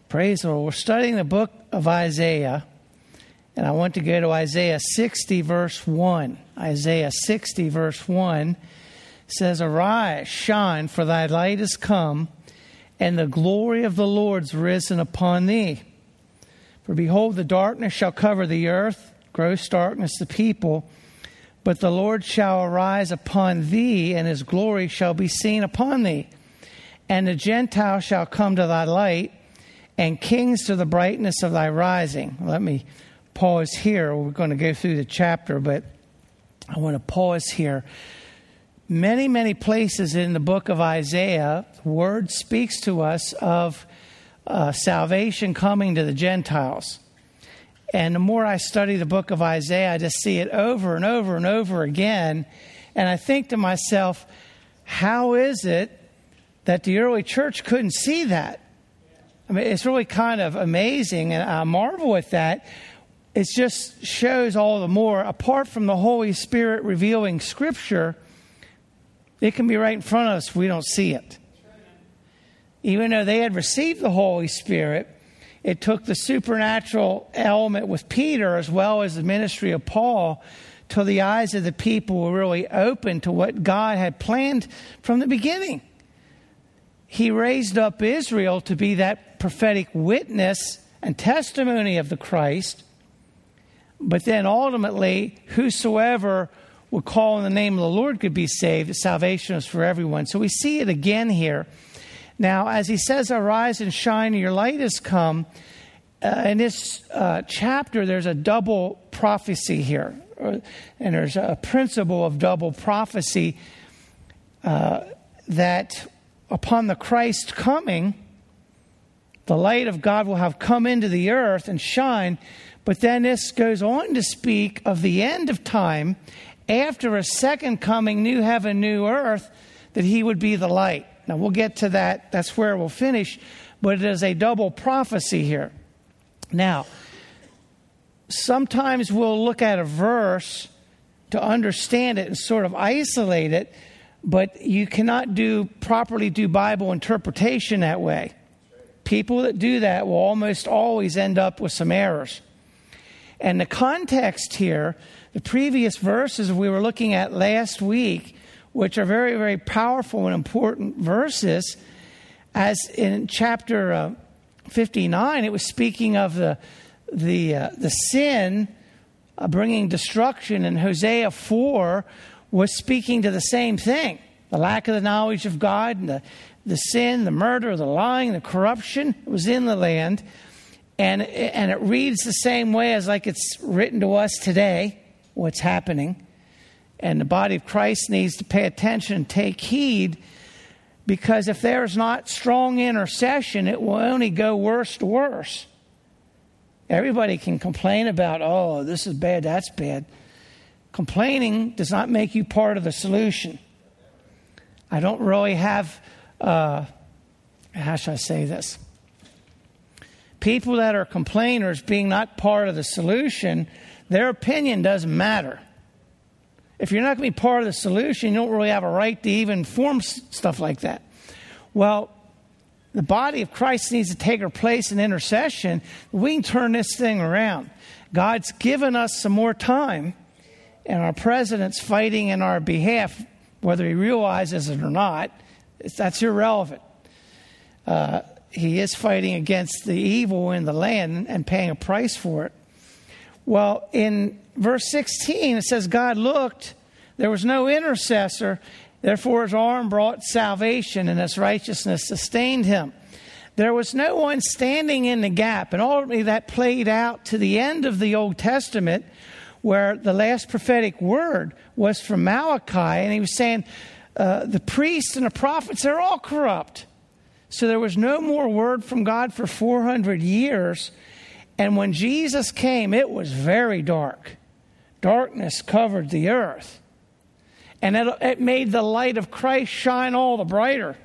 Praise the Lord. We're studying the book of Isaiah, and I want to go to Isaiah 60, verse 1. Isaiah 60, verse 1 says, "Arise, shine, for thy light is come, and the glory of the Lord's risen upon thee. For behold, the darkness shall cover the earth, gross darkness the people, but the Lord shall arise upon thee, and his glory shall be seen upon thee. And the Gentiles shall come to thy light, and kings to the brightness of thy rising." Let me pause here. We're going to go through the chapter, but I want to pause here. Many, many places in the book of Isaiah, the word speaks to us of salvation coming to the Gentiles. And the more I study the book of Isaiah, I just see it over and over and over again. And I think to myself, how is it that the early church couldn't see that? I mean, it's really kind of amazing, and I marvel at that. It just shows all the more, apart from the Holy Spirit revealing Scripture, it can be right in front of us. We don't see it. Even though they had received the Holy Spirit, it took the supernatural element with Peter as well as the ministry of Paul till the eyes of the people were really open to what God had planned from the beginning. He raised up Israel to be that prophetic witness and testimony of the Christ. But then ultimately, whosoever would call in the name of the Lord could be saved. Salvation is for everyone. So we see it again here. Now, as he says, "Arise and shine, your light has come." In this chapter, there's a double prophecy here. And there's a principle of double prophecy that upon the Christ coming, the light of God will have come into the earth and shine. But then this goes on to speak of the end of time, after a second coming, new heaven, new earth, that he would be the light. Now, we'll get to that. That's where we'll finish. But it is a double prophecy here. Now, sometimes we'll look at a verse to understand it and sort of isolate it, but you cannot properly do Bible interpretation that way. People that do that will almost always end up with some errors. And the context here, the previous verses we were looking at last week, which are very, very powerful and important verses, as in chapter 59, it was speaking of the sin bringing destruction, and Hosea 4 was speaking to the same thing. The lack of the knowledge of God, and the sin, the murder, the lying, the corruption was in the land. And it reads the same way as like it's written to us today, what's happening. And the body of Christ needs to pay attention and take heed, because if there's not strong intercession, it will only go worse to worse. Everybody can complain about, oh, this is bad, that's bad. Complaining does not make you part of the solution. I don't really have, how should I say this? People that are complainers being not part of the solution, their opinion doesn't matter. If you're not going to be part of the solution, you don't really have a right to even form stuff like that. Well, the body of Christ needs to take her place in intercession. We can turn this thing around. God's given us some more time, and our president's fighting in our behalf, whether he realizes it or not. That's irrelevant. He is fighting against the evil in the land and paying a price for it. Well, in verse 16, it says, God looked, there was no intercessor, therefore his arm brought salvation, and his righteousness sustained him. There was no one standing in the gap, and ultimately that played out to the end of the Old Testament, where the last prophetic word was from Malachi, and he was saying, the priests and the prophets, they're all corrupt. So there was no more word from God for 400 years. And when Jesus came, it was very dark. Darkness covered the earth. And it made the light of Christ shine all the brighter.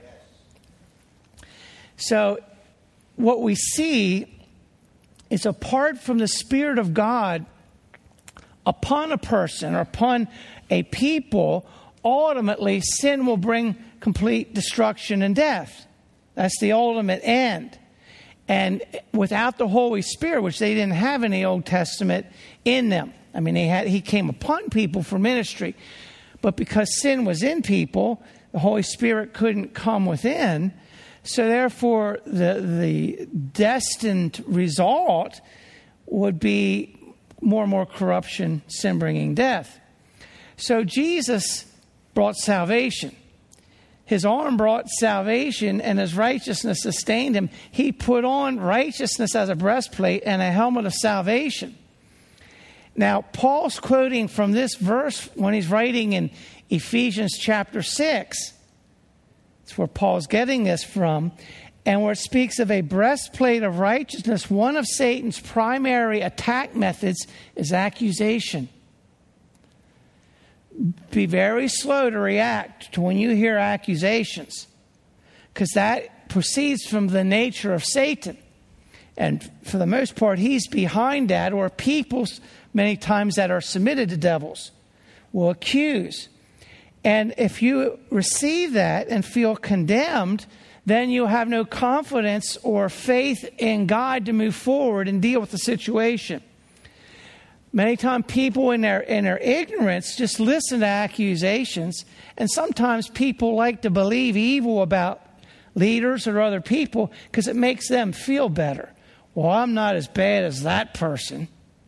So what we see is, apart from the Spirit of God upon a person or upon a people, ultimately sin will bring complete destruction and death. That's the ultimate end. and without the Holy Spirit, which they didn't have in the Old Testament in them. I mean, he came upon people for ministry. But because sin was in people, the Holy Spirit couldn't come within. So therefore, the destined result would be more and more corruption, sin bringing death. So Jesus brought salvation. His arm brought salvation, and his righteousness sustained him. He put on righteousness as a breastplate and a helmet of salvation. Now, Paul's quoting from this verse when he's writing in Ephesians chapter 6. That's where Paul's getting this from. And where it speaks of a breastplate of righteousness, one of Satan's primary attack methods is accusation. Be very slow to react to when you hear accusations, because that proceeds from the nature of Satan. And for the most part, he's behind that, or people many times that are submitted to devils will accuse. And if you receive that and feel condemned, then you have no confidence or faith in God to move forward and deal with the situation. Many times people in their ignorance just listen to accusations, and sometimes people like to believe evil about leaders or other people because it makes them feel better. Well, I'm not as bad as that person.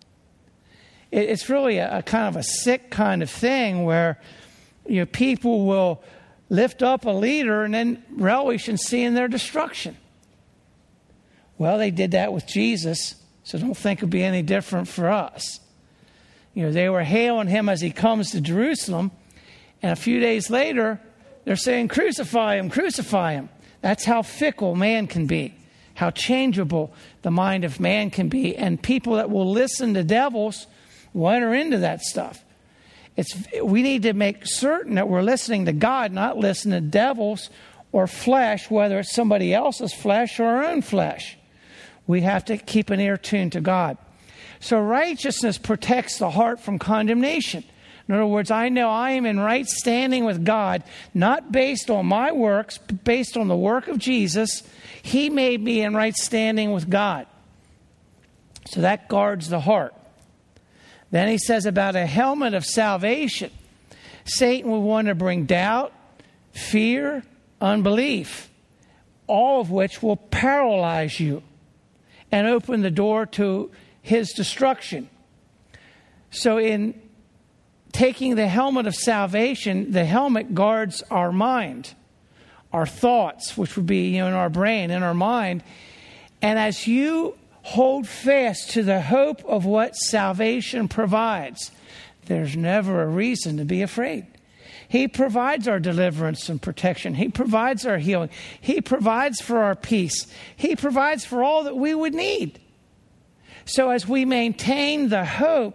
It's really a kind of a sick kind of thing where people will lift up a leader and then relish in seeing their destruction. Well, they did that with Jesus, so don't think it'll be any different for us. They were hailing him as he comes to Jerusalem, and a few days later, they're saying, "Crucify him, crucify him." That's how fickle man can be, how changeable the mind of man can be. And people that will listen to devils will enter into that stuff. We need to make certain that we're listening to God, not listening to devils or flesh, whether it's somebody else's flesh or our own flesh. We have to keep an ear tuned to God. So righteousness protects the heart from condemnation. In other words, I know I am in right standing with God, not based on my works, but based on the work of Jesus. He made me in right standing with God. So that guards the heart. Then he says about a helmet of salvation. Satan will want to bring doubt, fear, unbelief, all of which will paralyze you and open the door to his destruction. So in taking the helmet of salvation, the helmet guards our mind, our thoughts, which would be in our brain, in our mind. And as you hold fast to the hope of what salvation provides, there's never a reason to be afraid. He provides our deliverance and protection. He provides our healing. He provides for our peace. He provides for all that we would need. So as we maintain the hope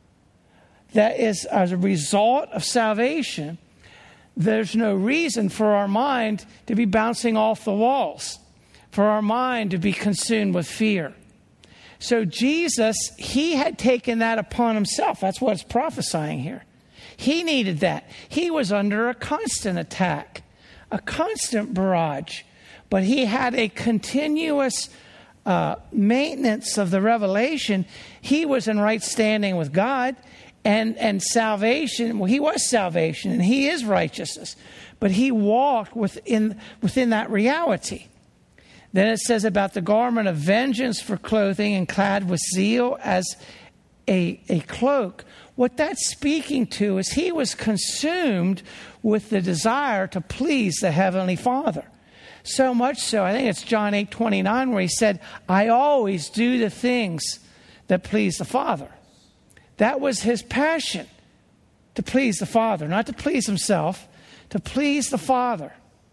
that is as a result of salvation, there's no reason for our mind to be bouncing off the walls, for our mind to be consumed with fear. So Jesus, he had taken that upon himself. That's what it's prophesying here. He needed that. He was under a constant attack, a constant barrage. But he had a continuous maintenance of the revelation. He was in right standing with God. And salvation, well, he was salvation and he is righteousness. But he walked within that reality. Then it says about the garment of vengeance for clothing and clad with zeal as a cloak. What that's speaking to is he was consumed with the desire to please the Heavenly Father. So much so, I think it's John 8:29 where he said, "I always do the things that please the Father." That was his passion, to please the Father, not to please himself, to please the Father.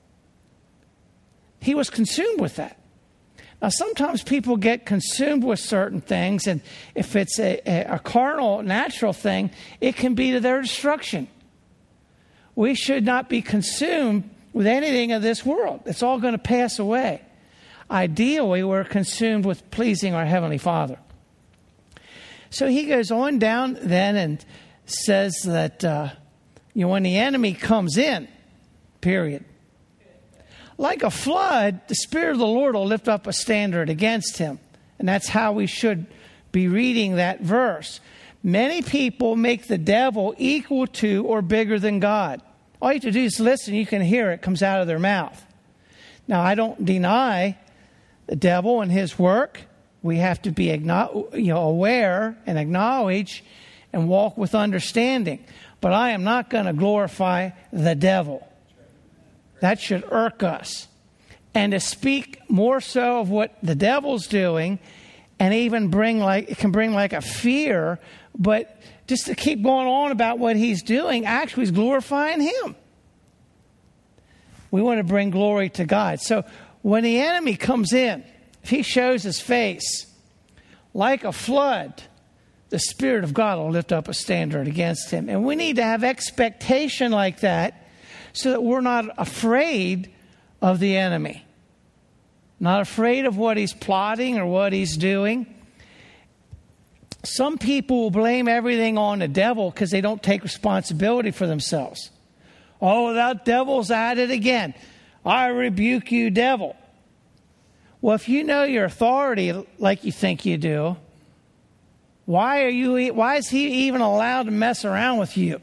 He was consumed with that. Now, sometimes people get consumed with certain things, and if it's a carnal, natural thing, it can be to their destruction. We should not be consumed with anything of this world. It's all going to pass away. Ideally, we're consumed with pleasing our Heavenly Father. So he goes on down then and says that when the enemy comes in, period, like a flood, the Spirit of the Lord will lift up a standard against him. And that's how we should be reading that verse. Many people make the devil equal to or bigger than God. All you have to do is listen. You can hear it comes out of their mouth. Now, I don't deny the devil and his work. We have to be aware and acknowledge and walk with understanding. But I am not going to glorify the devil. That should irk us. And to speak more so of what the devil's doing and even it can bring like a fear, but just to keep going on about what he's doing actually is glorifying him. We want to bring glory to God. So when the enemy comes in, if he shows his face like a flood, the Spirit of God will lift up a standard against him. And we need to have expectation like that so that we're not afraid of the enemy. Not afraid of what he's plotting or what he's doing. Some people will blame everything on the devil because they don't take responsibility for themselves. Oh, that devil's at it again. I rebuke you, devil. Well, if you know your authority like you think you do, why is he even allowed to mess around with you?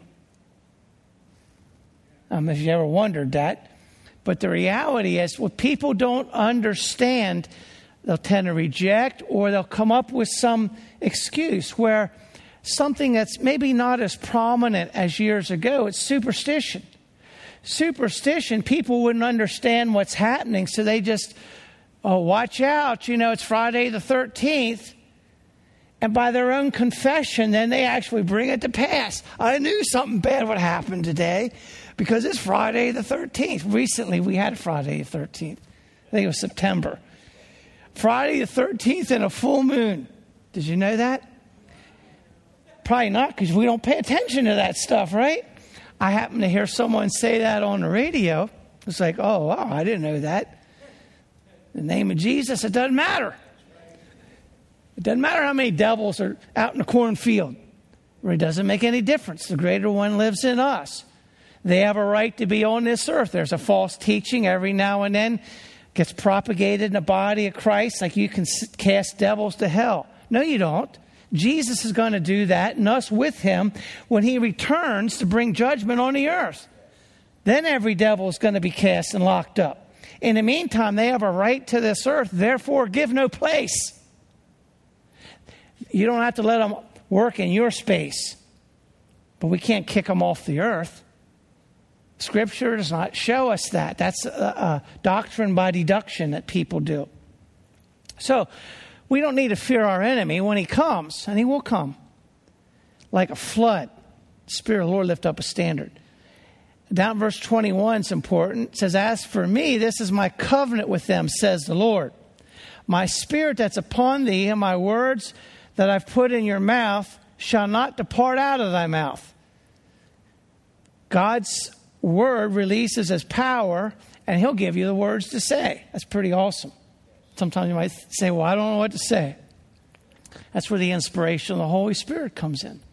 I don't know if you ever wondered that. But the reality is, when people don't understand, they'll tend to reject or they'll come up with some excuse where something that's maybe not as prominent as years ago, it's superstition. Superstition, people wouldn't understand what's happening, so they just, watch out, it's Friday the 13th. And by their own confession, then they actually bring it to pass. I knew something bad would happen today because it's Friday the 13th. Recently, we had Friday the 13th. I think it was September. Friday the 13th and a full moon. Did you know that? Probably not, because we don't pay attention to that stuff, right? I happened to hear someone say that on the radio. It's like, oh, wow, I didn't know that. In the name of Jesus, it doesn't matter. It doesn't matter how many devils are out in the cornfield. It doesn't make any difference. The greater one lives in us. They have a right to be on this earth. There's a false teaching every now and then gets propagated in the body of Christ, like you can cast devils to hell. No, you don't. Jesus is going to do that, and us with him, when he returns to bring judgment on the earth. Then every devil is going to be cast and locked up. In the meantime, they have a right to this earth, therefore give no place. You don't have to let them work in your space, but we can't kick them off the earth. Scripture does not show us that. That's a doctrine by deduction that people do. So we don't need to fear our enemy when he comes, and he will come like a flood. The Spirit of the Lord lift up a standard. Down verse 21 is important. It says, as for me, this is my covenant with them, says the Lord. My Spirit that's upon thee and my words that I've put in your mouth shall not depart out of thy mouth. God's word releases his power, and he'll give you the words to say. That's pretty awesome. Sometimes you might say, well, I don't know what to say. That's where the inspiration of the Holy Spirit comes in.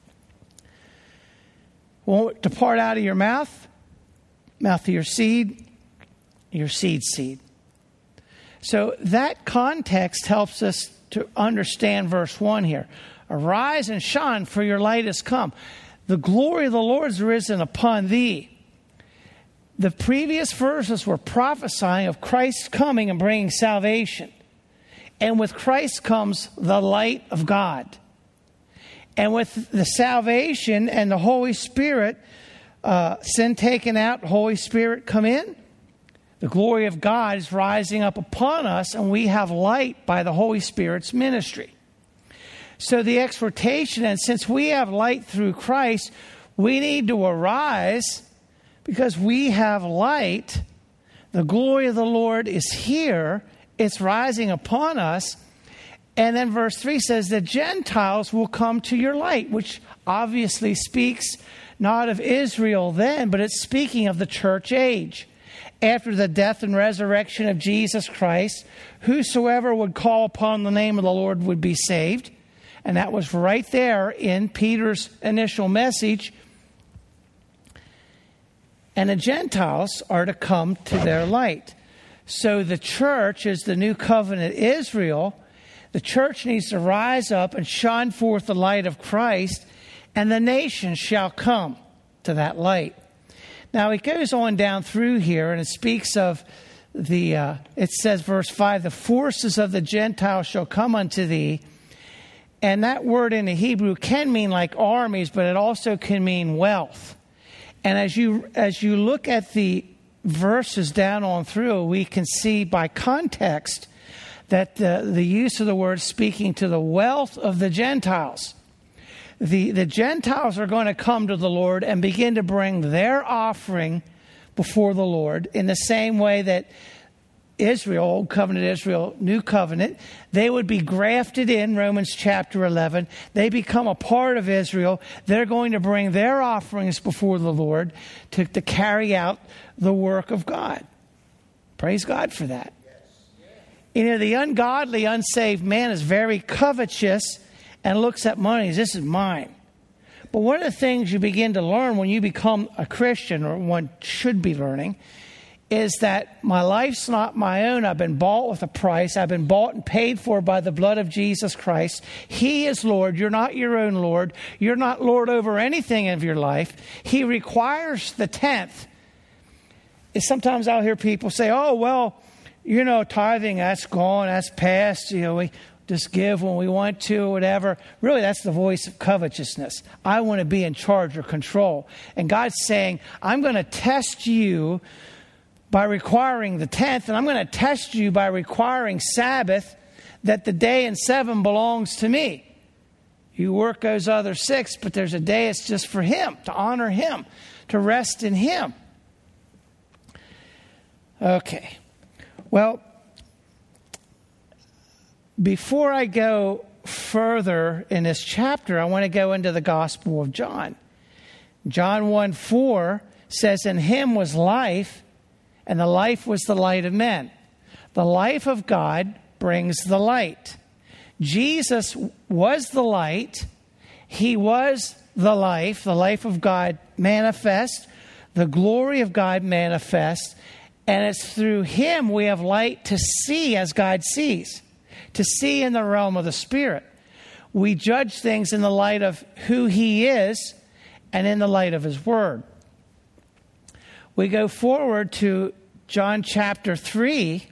Won't depart out of your mouth of your seed seed. So that context helps us to understand verse 1 here. Arise and shine, for your light has come. The glory of the Lord is risen upon thee. The previous verses were prophesying of Christ's coming and bringing salvation. And with Christ comes the light of God. And with the salvation and the Holy Spirit, sin taken out, Holy Spirit come in. The glory of God is rising up upon us, and we have light by the Holy Spirit's ministry. So the exhortation, and since we have light through Christ, we need to arise because we have light. The glory of the Lord is here. It's rising upon us. And then verse 3 says, the Gentiles will come to your light, which obviously speaks not of Israel then, but it's speaking of the church age. After the death and resurrection of Jesus Christ, whosoever would call upon the name of the Lord would be saved. And that was right there in Peter's initial message. and the Gentiles are to come to their light. So the church is the new covenant Israel. The church needs to rise up and shine forth the light of Christ, and the nations shall come to that light. Now, it goes on down through here, and it speaks of it says, verse 5, the forces of the Gentiles shall come unto thee. And that word in the Hebrew can mean like armies, but it also can mean wealth. And as you look at the verses down on through, we can see by context that the use of the word speaking to the wealth of the Gentiles. The Gentiles are going to come to the Lord and begin to bring their offering before the Lord in the same way that Israel, Old Covenant Israel, New Covenant, they would be grafted in, Romans chapter 11. They become a part of Israel. They're going to bring their offerings before the Lord to carry out the work of God. Praise God for that. You know, the ungodly, unsaved man is very covetous and looks at money as, this is mine. But one of the things you begin to learn when you become a Christian, or one should be learning, is that my life's not my own. I've been bought with a price. I've been bought and paid for by the blood of Jesus Christ. He is Lord. You're not your own Lord. You're not Lord over anything of your life. He requires the tenth. Sometimes I'll hear people say, oh, well, you know, tithing, that's gone, that's past. You know, we just give when we want to or whatever. Really, that's the voice of covetousness. I want to be in charge or control. And God's saying, I'm going to test you by requiring the tenth, and I'm going to test you by requiring Sabbath, that the day in 7 belongs to me. You work those other 6, but there's a day it's just for Him, to honor Him, to rest in Him. Okay. Well, before I go further in this chapter, I want to go into the Gospel of John. John 1:4 says, in Him was life, and the life was the light of men. The life of God brings the light. Jesus was the light. He was the life of God manifest, the glory of God manifest. And it's through Him we have light to see as God sees, to see in the realm of the Spirit. We judge things in the light of who He is and in the light of His Word. We go forward to John chapter 3.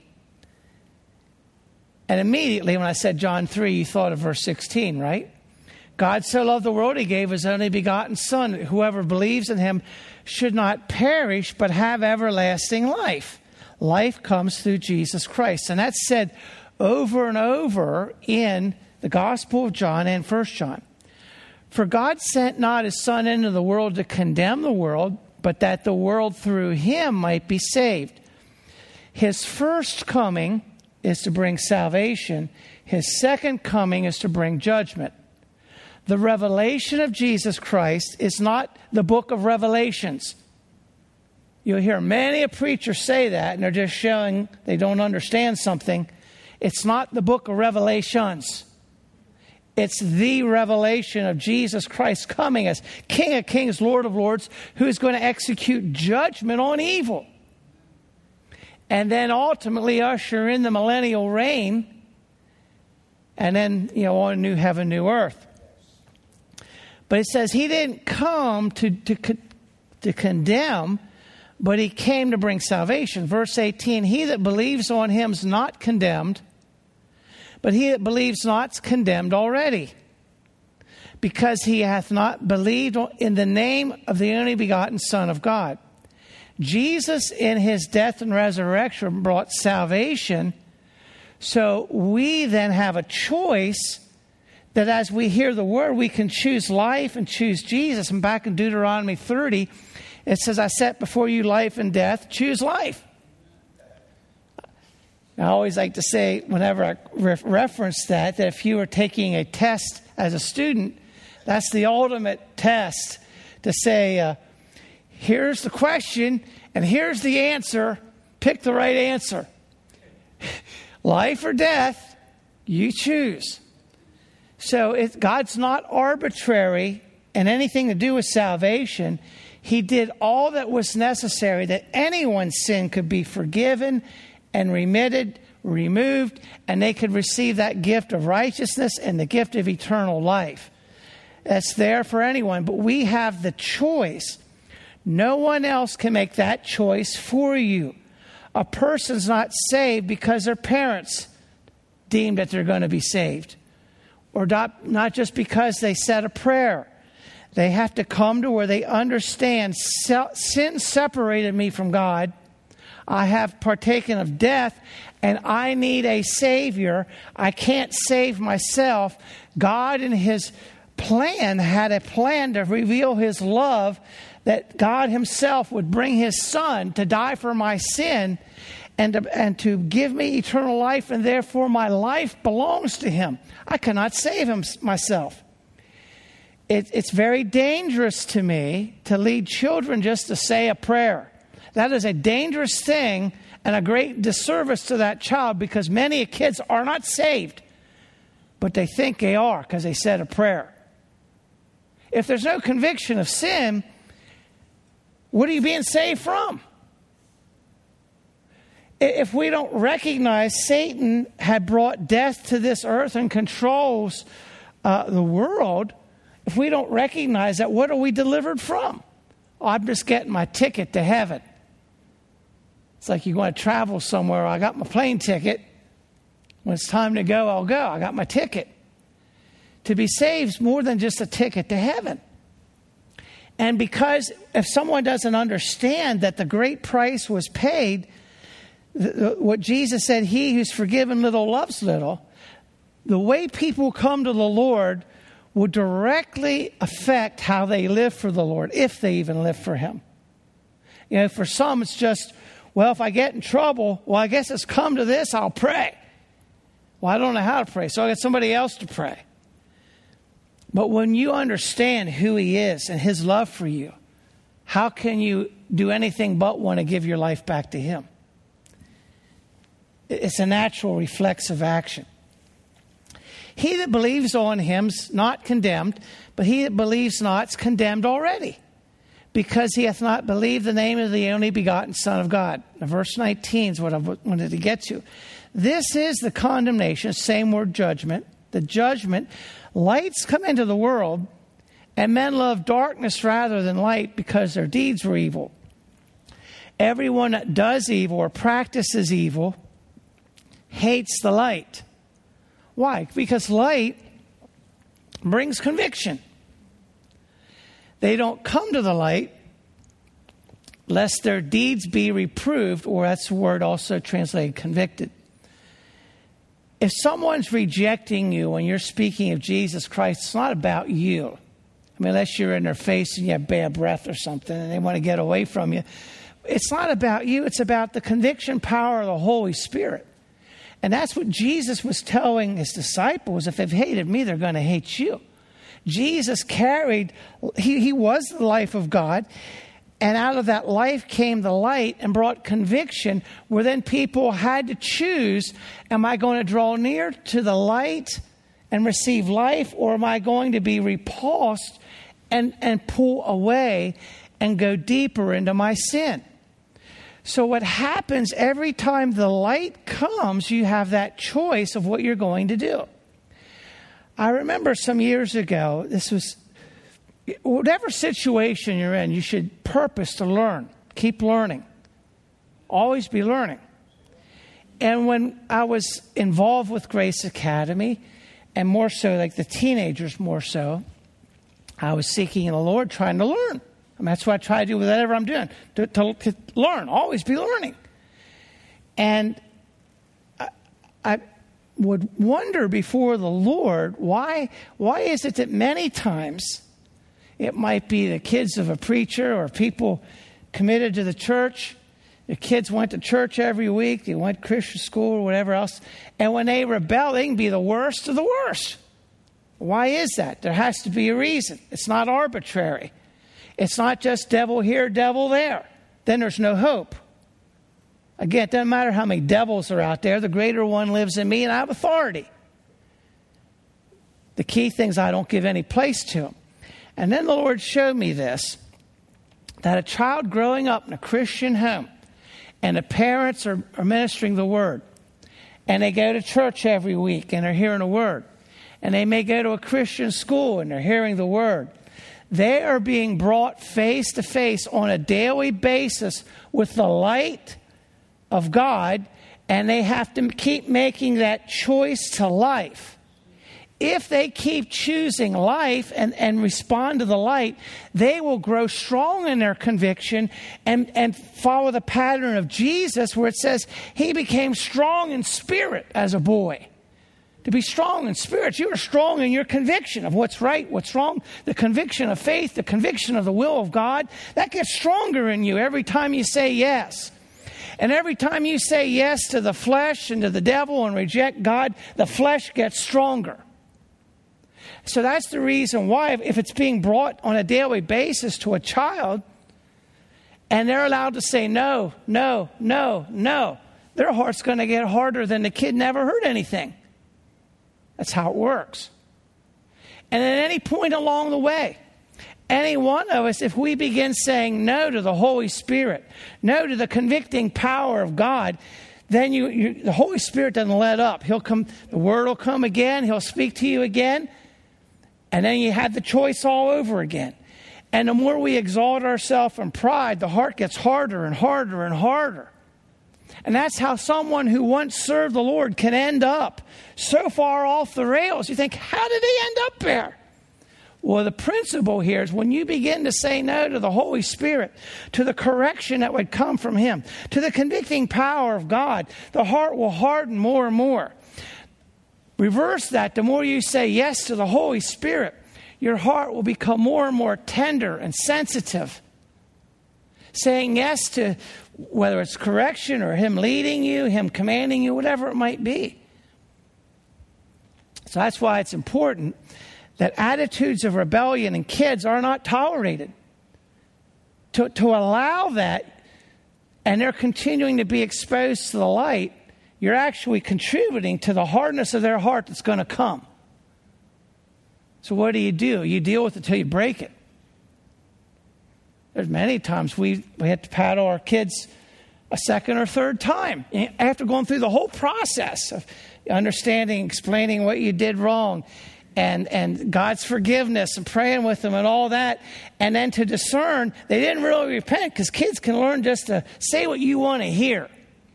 And immediately when I said John 3, you thought of verse 16, right? God so loved the world, He gave His only begotten Son. Whoever believes in Him should not perish, but have everlasting life. Life comes through Jesus Christ. And that's said over and over in the Gospel of John and 1 John. For God sent not His Son into the world to condemn the world, but that the world through Him might be saved. His first coming is to bring salvation. His second coming is to bring judgment. The revelation of Jesus Christ is not the book of Revelations. You'll hear many a preacher say that, and they're just showing they don't understand something. It's not the book of Revelations. It's the revelation of Jesus Christ coming as King of Kings, Lord of Lords, who is going to execute judgment on evil. And then ultimately usher in the millennial reign, and then, on a new heaven, new earth. But it says He didn't come to condemn, but He came to bring salvation. Verse 18, he that believes on Him is not condemned, but he that believes not is condemned already, because he hath not believed in the name of the only begotten Son of God. Jesus in His death and resurrection brought salvation. So we then have a choice that as we hear the word, we can choose life and choose Jesus. And back in Deuteronomy 30, it says, I set before you life and death, choose life. I always like to say, whenever I reference that if you were taking a test as a student, that's the ultimate test to say, here's the question and here's the answer. Pick the right answer. Life or death, you choose. So God's not arbitrary in anything to do with salvation. He did all that was necessary that anyone's sin could be forgiven and removed, and they could receive that gift of righteousness and the gift of eternal life. That's there for anyone, but we have the choice. No one else can make that choice for you. A person's not saved because their parents deemed that they're going to be saved, or not just because they said a prayer. They have to come to where they understand sin separated me from God. I have partaken of death, and I need a Savior. I can't save myself. God in His plan had a plan to reveal His love, that God Himself would bring His Son to die for my sin and to give me eternal life, and therefore my life belongs to Him. I cannot save myself. It's very dangerous to me to lead children just to say a prayer. That is a dangerous thing and a great disservice to that child, because many kids are not saved, but they think they are because they said a prayer. If there's no conviction of sin, what are you being saved from? If we don't recognize Satan had brought death to this earth and controls the world, if we don't recognize that, what are we delivered from? Oh, I'm just getting my ticket to heaven. It's like you want to travel somewhere. I got my plane ticket. When it's time to go, I'll go. I got my ticket. To be saved is more than just a ticket to heaven. And because if someone doesn't understand that the great price was paid, what Jesus said, he who's forgiven little loves little, the way people come to the Lord will directly affect how they live for the Lord, if they even live for Him. You know, for some it's just, well, if I get in trouble, well, I guess it's come to this, I'll pray. Well, I don't know how to pray, so I'll get somebody else to pray. But when you understand who He is and His love for you, how can you do anything but want to give your life back to Him? It's a natural reflexive action. He that believes on Him's not condemned, but he that believes not is condemned already, because he hath not believed the name of the only begotten Son of God. Now, verse 19 is what I wanted to get to. This is the condemnation, same word, judgment. The judgment, lights come into the world, and men love darkness rather than light because their deeds were evil. Everyone that does evil or practices evil hates the light. Why? Because light brings conviction. They don't come to the light lest their deeds be reproved, or that's the word also translated convicted. If someone's rejecting you when you're speaking of Jesus Christ, it's not about you. I mean, unless you're in their face and you have bad breath or something and they want to get away from you. It's not about you. It's about the conviction power of the Holy Spirit. And that's what Jesus was telling His disciples. If they've hated me, they're going to hate you. Jesus carried, he was the life of God. And out of that life came the light and brought conviction, where then people had to choose, am I going to draw near to the light and receive life, or am I going to be repulsed and pull away and go deeper into my sin? So what happens every time the light comes, you have that choice of what you're going to do. I remember some years ago, this was, whatever situation you're in, you should purpose to learn. Keep learning. Always be learning. And when I was involved with Grace Academy, and more so like the teenagers more so, I was seeking the Lord, trying to learn. I mean, that's what I try to do with whatever I'm doing, to learn, always be learning. And I would wonder before the Lord, why is it that many times it might be the kids of a preacher or people committed to the church, the kids went to church every week, they went to Christian school or whatever else, and when they rebel, they can be the worst of the worst. Why is that? There has to be a reason. It's not arbitrary. It's not just devil here, devil there. Then there's no hope. Again, it doesn't matter how many devils are out there. The greater one lives in me, and I have authority. The key thing is I don't give any place to him. And then the Lord showed me this. that a child growing up in a Christian home and the parents are ministering the word and they go to church every week and they're hearing the word and they may go to a Christian school and they're hearing the word, they are being brought face to face on a daily basis with the light of God, and they have to keep making that choice to life. If they keep choosing life and respond to the light, they will grow strong in their conviction and follow the pattern of Jesus, where it says he became strong in spirit as a boy. To be strong in spirit, you are strong in your conviction of what's right, what's wrong, the conviction of faith, the conviction of the will of God. That gets stronger in you every time you say yes. And every time you say yes to the flesh and to the devil and reject God, the flesh gets stronger. So that's the reason why, if it's being brought on a daily basis to a child and they're allowed to say no, no, no, no, their heart's going to get harder than the kid never heard anything. That's how it works. And at any point along the way, any one of us, if we begin saying no to the Holy Spirit, no to the convicting power of God, then the Holy Spirit doesn't let up. He'll come, the word will come again, he'll speak to you again, and then you have the choice all over again. And the more we exalt ourselves in pride, the heart gets harder and harder and harder. And that's how someone who once served the Lord can end up so far off the rails. You think, how did he end up there? Well, the principle here is when you begin to say no to the Holy Spirit, to the correction that would come from him, to the convicting power of God, the heart will harden more and more. Reverse that. The more you say yes to the Holy Spirit, your heart will become more and more tender and sensitive. Saying yes to whether it's correction or him leading you, him commanding you, whatever it might be. So that's why it's important that attitudes of rebellion in kids are not tolerated. To allow that, and they're continuing to be exposed to the light, you're actually contributing to the hardness of their heart that's going to come. So what do? You deal with it till you break it. There's many times we had to paddle our kids a second or third time after going through the whole process of understanding, explaining what you did wrong, and God's forgiveness and praying with them and all that. And then to discern, they didn't really repent, because kids can learn just to say what you want to hear.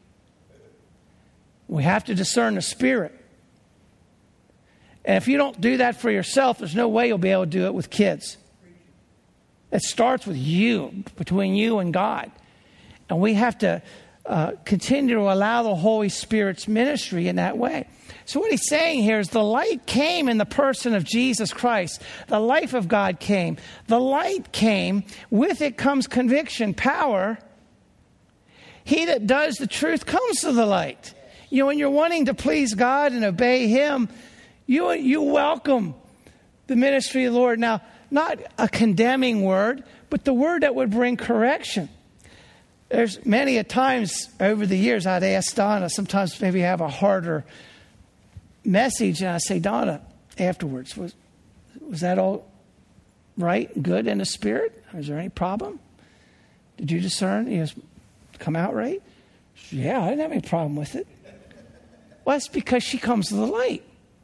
We have to discern the spirit. And if you don't do that for yourself, there's no way you'll be able to do it with kids. It starts with you, between you and God. And we have to continue to allow the Holy Spirit's ministry in that way. So what he's saying here is the light came in the person of Jesus Christ. The life of God came. The light came. With it comes conviction, power. He that does the truth comes to the light. You know, when you're wanting to please God and obey him, you welcome the ministry of the Lord. Now, not a condemning word, but the word that would bring correction. There's many a times over the years I'd ask Donna, sometimes maybe have a harder message, and I say, Donna, afterwards, was that all right and good in the spirit? Was there any problem? Did you discern? You know, come out right? Yeah, I didn't have any problem with it. Well, that's because she comes to the light.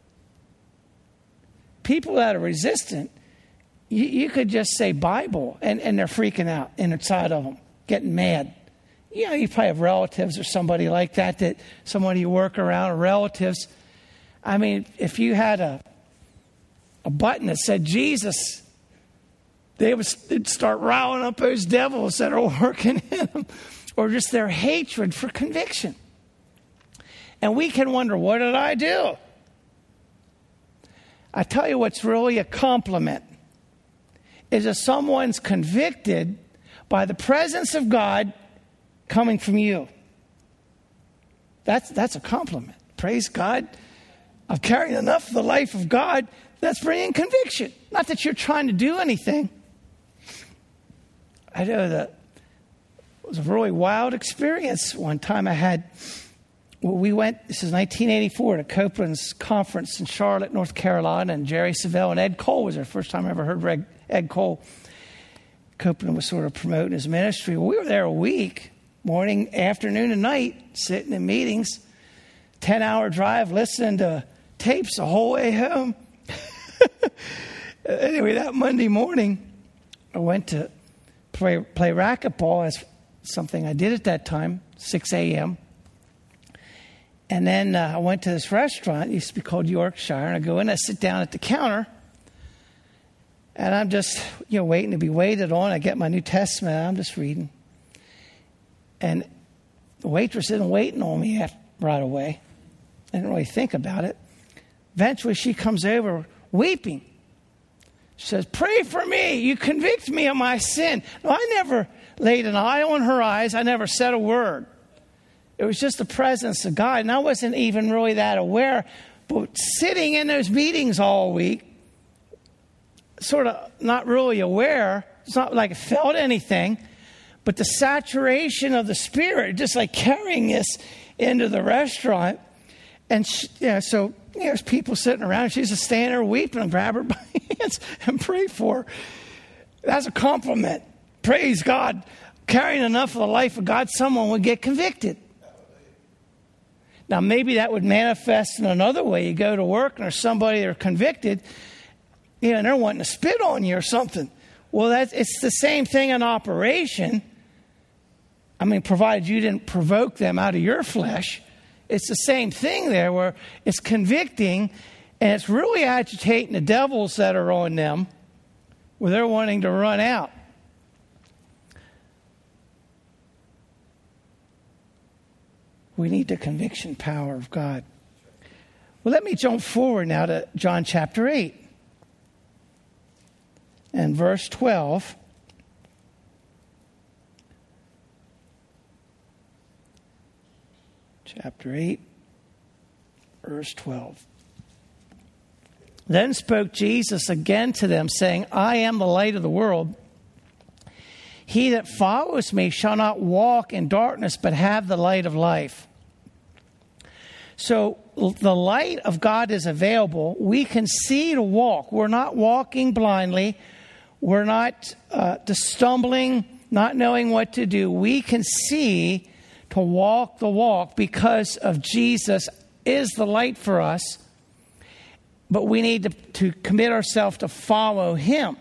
People that are resistant, you could just say Bible, and they're freaking out inside of them, getting mad. You know, you probably have relatives or somebody like that somebody you work around, or relatives. I mean, if you had a button that said Jesus, they'd start riling up those devils that are working in them, or just their hatred for conviction. And we can wonder, what did I do? I tell you what's really a compliment is if someone's convicted by the presence of God coming from you. That's a compliment. Praise God. I've carried enough of the life of God. That's bringing conviction. Not that you're trying to do anything. I know that it was a really wild experience. One time we went, this is 1984, to Copeland's conference in Charlotte, North Carolina, and Jerry Savelle and Ed Cole was there. First time I ever heard Ed Cole. Copeland was sort of promoting his ministry. Well, we were there a week, morning, afternoon, and night, sitting in meetings, 10-hour drive, listening to tapes the whole way home. Anyway, that Monday morning, I went to play racquetball, as something I did at that time, 6 a.m. And then I went to this restaurant. It used to be called Yorkshire. And I go in, I sit down at the counter. And I'm just, waiting to be waited on. I get my New Testament. I'm just reading. And the waitress isn't waiting on me right away. I didn't really think about it. Eventually, she comes over weeping. She says, "Pray for me. You convict me of my sin." No, I never laid an eye on her eyes. I never said a word. It was just the presence of God. And I wasn't even really that aware. But sitting in those meetings all week, sort of not really aware. It's not like I felt anything. But the saturation of the Spirit, just like carrying this into the restaurant. And so there's people sitting around. She's just standing there weeping and grab her by the hands and pray for her. That's a compliment. Praise God. Carrying enough of the life of God, someone would get convicted. Now, maybe that would manifest in another way. You go to work and there's somebody they're convicted, and they're wanting to spit on you or something. Well, it's the same thing in operation. I mean, provided you didn't provoke them out of your flesh. It's the same thing there where it's convicting and it's really agitating the devils that are on them where they're wanting to run out. We need the conviction power of God. Well, let me jump forward now to John chapter 8 and verse 12. Chapter 8, verse 12. Then spoke Jesus again to them, saying, "I am the light of the world. He that follows me shall not walk in darkness, but have the light of life." So the light of God is available. We can see to walk. We're not walking blindly. We're not just stumbling, not knowing what to do. We can see to walk the walk because of Jesus is the light for us. But we need to commit ourselves to follow him.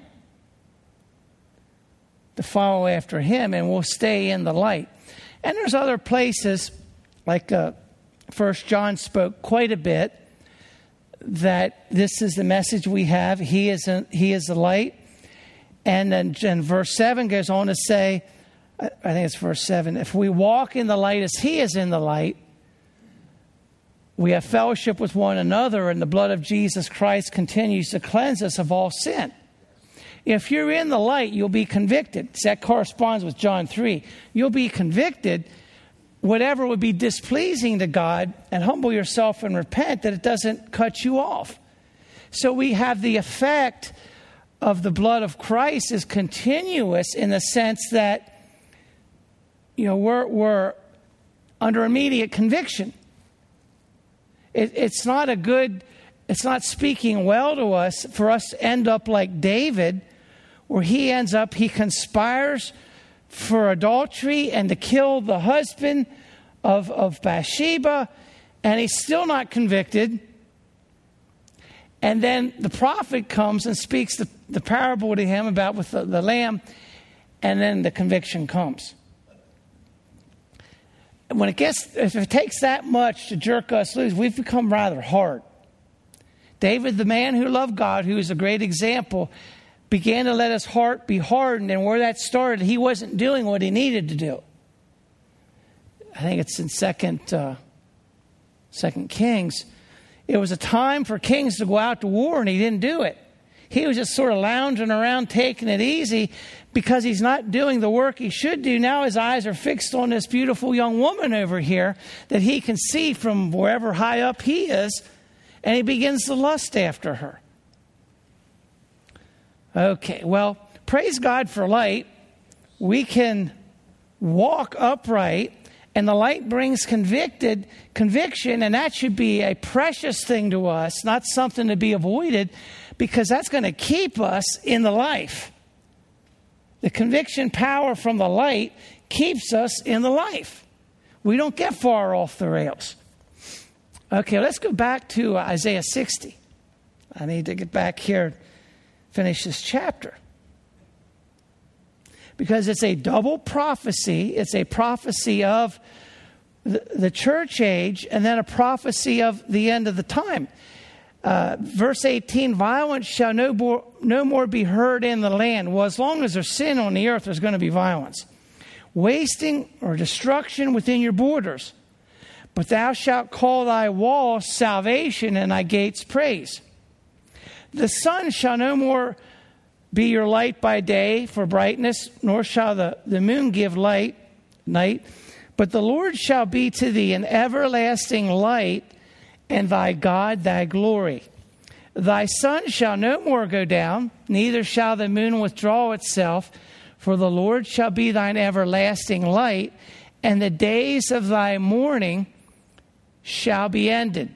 To follow after him, and we'll stay in the light. And there's other places, like 1 John spoke quite a bit, that this is the message we have. He is the light. And then verse 7 goes on to say, I think it's verse 7, if we walk in the light as he is in the light, we have fellowship with one another, and the blood of Jesus Christ continues to cleanse us of all sin. If you're in the light, you'll be convicted. That corresponds with John 3. You'll be convicted, whatever would be displeasing to God, and humble yourself and repent that it doesn't cut you off. So we have the effect of the blood of Christ is continuous in the sense that, we're under immediate conviction. It's not speaking well to us for us to end up like David, where he conspires for adultery and to kill the husband of Bathsheba, and he's still not convicted. And then the prophet comes and speaks the parable to him about with the lamb, and then the conviction comes. If it takes that much to jerk us loose, we've become rather hard. David, the man who loved God, who is a great example, began to let his heart be hardened. And where that started, he wasn't doing what he needed to do. I think it's in Second Kings. It was a time for kings to go out to war, and he didn't do it. He was just sort of lounging around, taking it easy, because he's not doing the work he should do. Now his eyes are fixed on this beautiful young woman over here that he can see from wherever high up he is, and he begins to lust after her. Okay, well, praise God for light. We can walk upright, and the light brings conviction, and that should be a precious thing to us, not something to be avoided, because that's going to keep us in the life. The conviction power from the light keeps us in the life. We don't get far off the rails. Okay, let's go back to Isaiah 60. I need to get back here, finish this chapter. Because it's a double prophecy. It's a prophecy of the church age and then a prophecy of the end of the time. Verse 18, violence shall no more be heard in the land. Well, as long as there's sin on the earth, there's going to be violence. Wasting or destruction within your borders. But thou shalt call thy walls salvation and thy gates praise. The sun shall no more be your light by day for brightness, nor shall the moon give light night. But the Lord shall be to thee an everlasting light, and thy God thy glory. Thy sun shall no more go down, neither shall the moon withdraw itself, for the Lord shall be thine everlasting light, and the days of thy mourning shall be ended.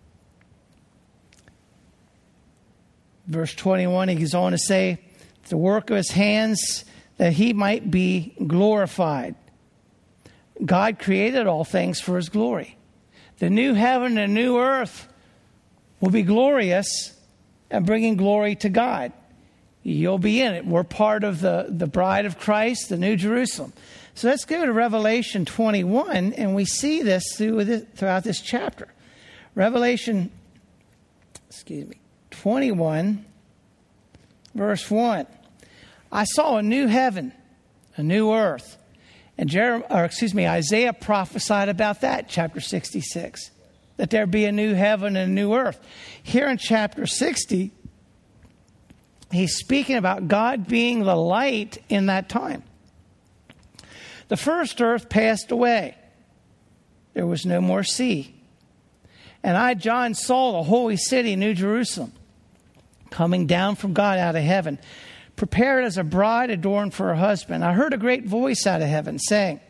Verse 21, he goes on to say, the work of his hands, that he might be glorified. God created all things for his glory. The new heaven and new earth will be glorious and bringing glory to God. You'll be in it. We're part of the bride of Christ, the New Jerusalem. So let's go to Revelation 21, and we see this throughout this chapter. Revelation, 21, verse 1. I saw a new heaven, a new earth. And Isaiah prophesied about that, chapter 66, that there be a new heaven and a new earth. Here in chapter 60, he's speaking about God being the light in that time. The first earth passed away. There was no more sea. And I, John, saw the holy city, New Jerusalem, coming down from God out of heaven, prepared as a bride adorned for her husband. I heard a great voice out of heaven saying,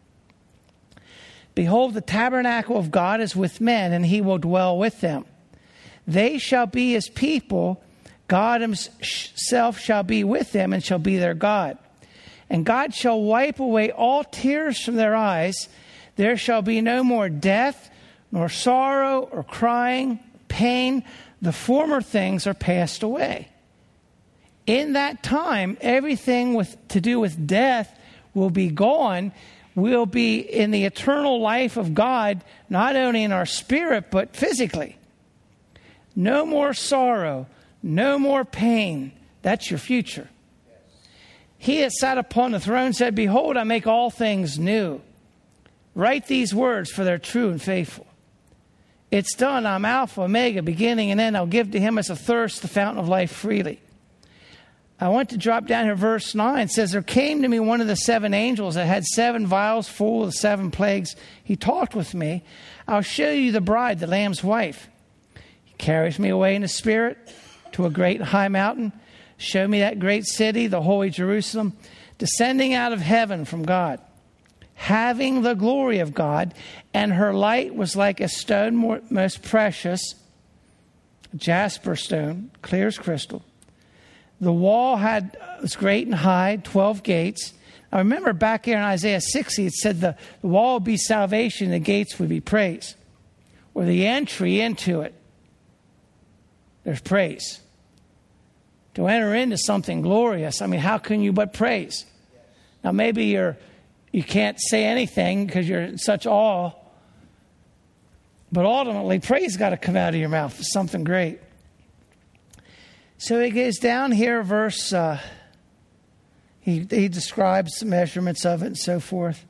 behold, the tabernacle of God is with men, and he will dwell with them. They shall be his people. God himself shall be with them and shall be their God. And God shall wipe away all tears from their eyes. There shall be no more death, nor sorrow, or crying, pain. The former things are passed away. In that time, everything to do with death will be gone. We'll be in the eternal life of God, not only in our spirit, but physically. No more sorrow, no more pain. That's your future. He that sat upon the throne said, behold, I make all things new. Write these words, for they're true and faithful. It's done. I'm Alpha, Omega, beginning and end. I'll give to him as a thirst the fountain of life freely. I want to drop down here, verse 9. It says, there came to me one of the seven angels that had 7 vials full of the 7 plagues. He talked with me. I'll show you the bride, the Lamb's wife. He carries me away in the spirit to a great high mountain. Show me that great city, the holy Jerusalem, descending out of heaven from God, having the glory of God. And her light was like a stone most precious, jasper stone, clear as crystal. The wall was great and high, 12 gates. I remember back here in Isaiah 60, it said the wall would be salvation, the gates would be praise. Or the entry into it, there's praise. To enter into something glorious, I mean, how can you but praise? Now, maybe you can't say anything because you're in such awe, but ultimately, praise got to come out of your mouth. It's something great. So he goes down here, verse, he describes the measurements of it and so forth.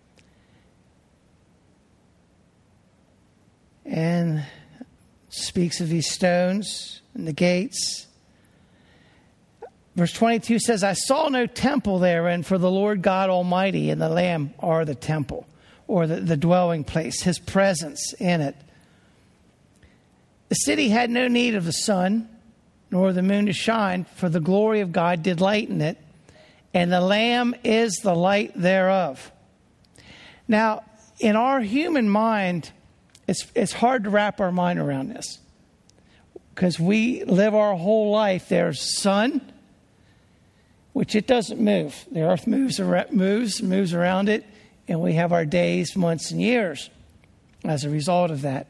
And speaks of these stones and the gates. Verse 22 says, I saw no temple therein, for the Lord God Almighty and the Lamb are the temple, or the dwelling place, his presence in it. The city had no need of the sun, nor the moon to shine, for the glory of God did lighten it, and the Lamb is the light thereof. Now, in our human mind, it's hard to wrap our mind around this, because we live our whole life. There's sun, which it doesn't move. The earth moves around it, and we have our days, months, and years as a result of that.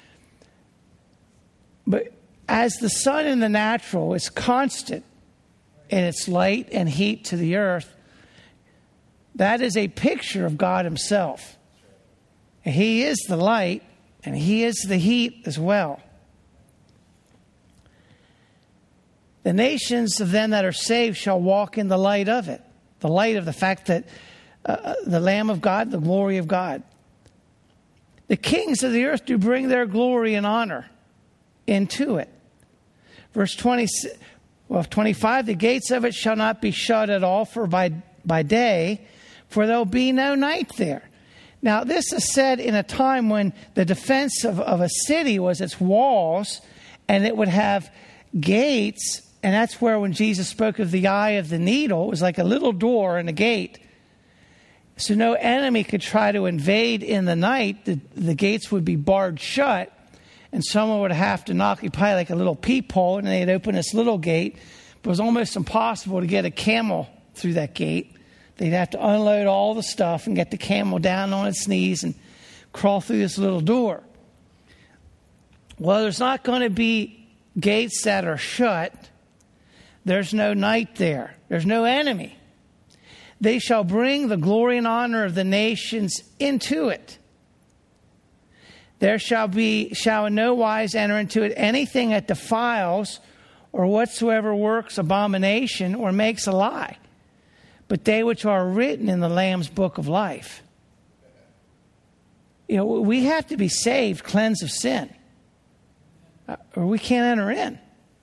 But as the sun in the natural is constant in its light and heat to the earth, that is a picture of God himself. He is the light, and he is the heat as well. The nations of them that are saved shall walk in the light of it. The light of the fact that the Lamb of God, the glory of God. The kings of the earth do bring their glory and honor into it. Verse 25, the gates of it shall not be shut at all by day, for there will be no night there. Now, this is said in a time when the defense of a city was its walls, and it would have gates. And that's where when Jesus spoke of the eye of the needle, it was like a little door and a gate. So no enemy could try to invade in the night. The gates would be barred shut, and someone would have to knock, probably like a little peephole, and they'd open this little gate. But it was almost impossible to get a camel through that gate. They'd have to unload all the stuff and get the camel down on its knees and crawl through this little door. Well, there's not going to be gates that are shut. There's no night there. There's no enemy. They shall bring the glory and honor of the nations into it. There shall in no wise enter into it anything that defiles or whatsoever works abomination or makes a lie, but they which are written in the Lamb's book of life. You know, we have to be saved, cleansed of sin, or we can't enter in.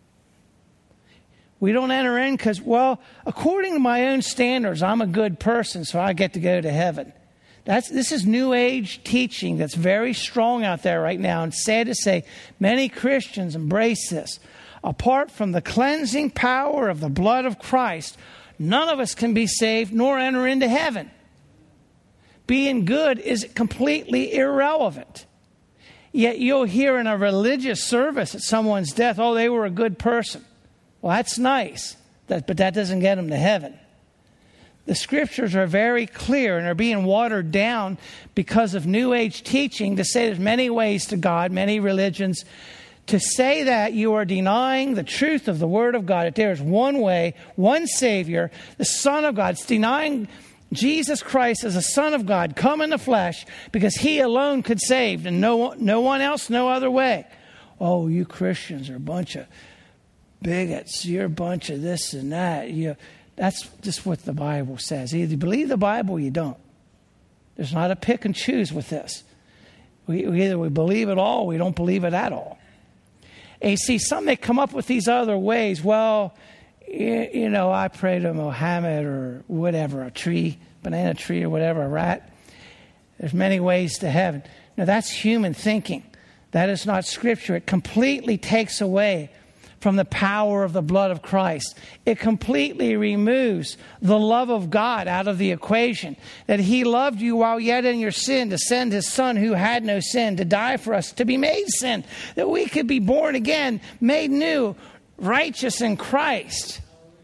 We don't enter in because, well, according to my own standards, I'm a good person, so I get to go to heaven. This is New Age teaching that's very strong out there right now. And sad to say, many Christians embrace this. Apart from the cleansing power of the blood of Christ, none of us can be saved nor enter into heaven. Being good is completely irrelevant. Yet you'll hear in a religious service at someone's death, oh, they were a good person. Well, that's nice, but that doesn't get them to heaven. The scriptures are very clear and are being watered down because of New Age teaching to say there's many ways to God, many religions. To say that you are denying the truth of the Word of God, that there is one way, one Savior, the Son of God. It's denying Jesus Christ as a Son of God, come in the flesh, because He alone could save and no one else, no other way. Oh, you Christians are a bunch of bigots. You're a bunch of this and that. That's just what the Bible says. Either you believe the Bible or you don't. There's not a pick and choose with this. Either we believe it all or we don't believe it at all. And you see, some they come up with these other ways. Well, you know, I pray to Muhammad or whatever, a tree, banana tree or whatever, a rat. There's many ways to heaven. Now, that's human thinking. That is not Scripture. It completely takes away from the power of the blood of Christ. It completely removes the love of God out of the equation. That He loved you while yet in your sin to send His Son who had no sin to die for us, to be made sin, that we could be born again, made new, righteous in Christ,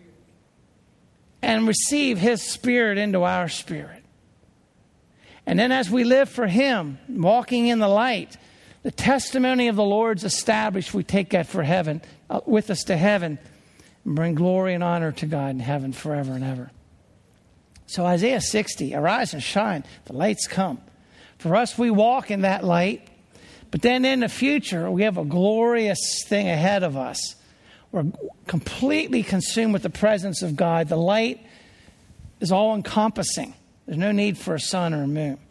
and receive His Spirit into our spirit. And then as we live for Him, walking in the light, the testimony of the Lord's established. We take that for heaven, with us to heaven, and bring glory and honor to God in heaven forever and ever. So Isaiah 60, arise and shine, the light's come. For us, we walk in that light, but then in the future, we have a glorious thing ahead of us. We're completely consumed with the presence of God. The light is all-encompassing. There's no need for a sun or a moon.